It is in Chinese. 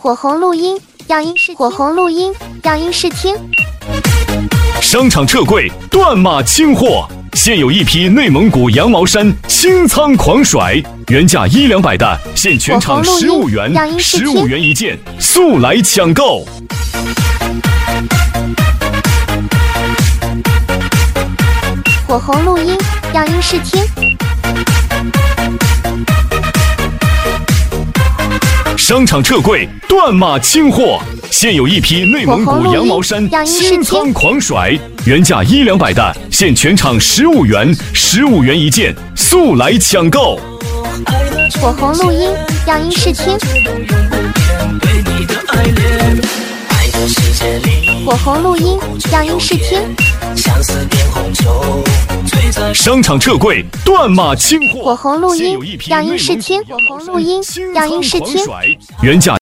火红录音样音试火红录音样音试听。 商场撤柜，断码清货，现有一批内蒙古羊毛衫清仓狂甩，原价100-200的，现全场15元，15元一件，速来抢购！ 火红录音样音试听。 商场撤柜，断码清货，现有一批内蒙古羊毛衫清仓狂甩，原价100-200的，现全场15元，15元一件，速来抢购！ 火红录音样音试听。火红录音样音试听。 商场撤柜，断码清货， 火红录音样音试听。火红录音样音试听， 原价